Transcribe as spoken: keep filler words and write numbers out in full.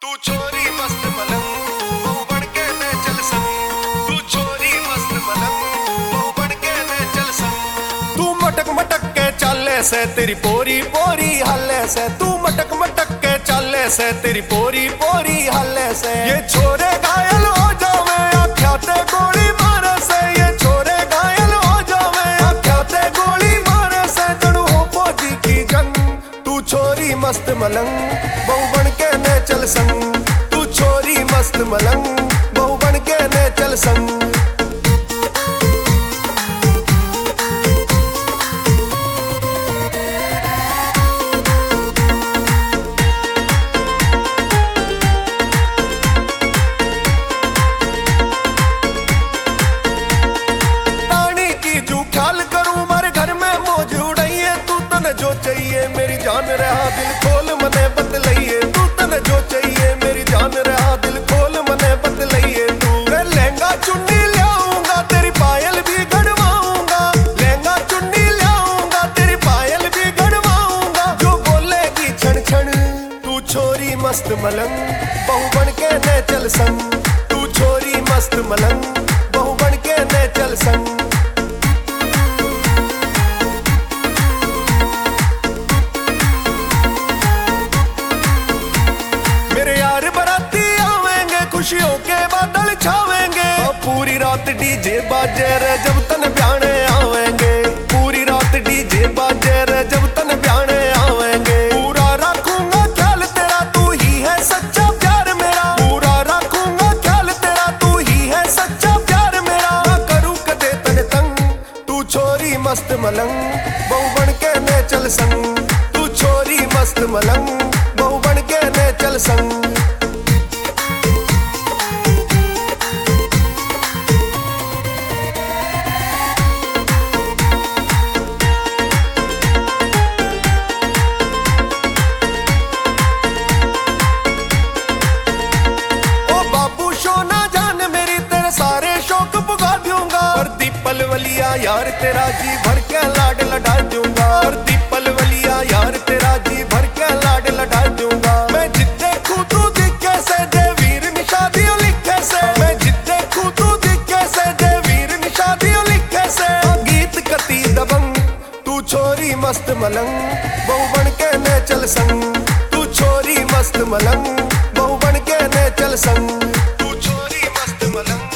तू छोरी मस्त मलंग बहू बन के मैं चल संग। तू छोरी मस्त मलंग बहू बन के मैं चल संग। तू मटक मटक के चाले से तेरी पोरी पोरी हल्ले से। तू मटक मटक के चाले से तेरी पोरी पोरी हल्ले से। ये छोरे घायल हो जावे आख्या ते गोली मारे से। ये छोरे घायल हो जावे आख्या ते गोली मारे से। जड़ू हो फौजी की जंग तू छोरी मस्त मलंग बहू बन के ने चल संग। तू छोरी मस्त मलंग बहू बन के ने चल संग। रानी की जू ख्याल करूं मारे घर में मौज उड़ाइए। तू तने जो चाहिए मेरी जान रहा दिल खोल मने बतलाइए। तू तने जो चाहिए मेरी जान रहा दिल खोल मने बतलाइए। तू मैं लहंगा चुन्नी लाऊंगा तेरी पायल भी गड़वाऊंगा। लहंगा चुन्नी लाऊंगा तेरी पायल भी गड़वाऊंगा। जो बोलेगी क्षण क्षण तू छोरी मस्त मलंग बहू बन के ने चल संग। तू छोरी मस्त मलंग बहू बन के ने चल संग। खुशियों के बादल छावेंगे और पूरी रात डीजे बाजे रे जब तन ब्याने आवेंगे। पूरी रात डीजे बाजे रे जब तन ब्याने आवेंगे। पूरा रखूंगा ख्याल तेरा तू ही है सच्चा प्यार मेरा। पूरा रखूंगा ख्याल तेरा तू ही है सच्चा प्यार मेरा। ना करूं कदे तन तंग तू छोरी मस्त मलंग बहू बन के ने चल संग। तू छोरी मस्त मलंग बहू बन के ने चल संग। सारे शौक पुगा दूंगा और दीपल वलिया यार तेरा जी भर के लाड लड़ा दूंगा। और दीपल वलिया यार तेरा जी भर के लाड लड़ा दूंगा। मैं जिद्दे खूतू दिखे से दे वीर निशादियों लिखे से। मैं जिद्दे खूतू दिखे से दे वीर निशादियों लिखे से। गीत कती दबंग तू छोरी मस्त मलंग बहू बन के ने चल संग। तू छोरी मस्त मलंग बहू बन के ने चल संग। तू छोरी मस्त मलंग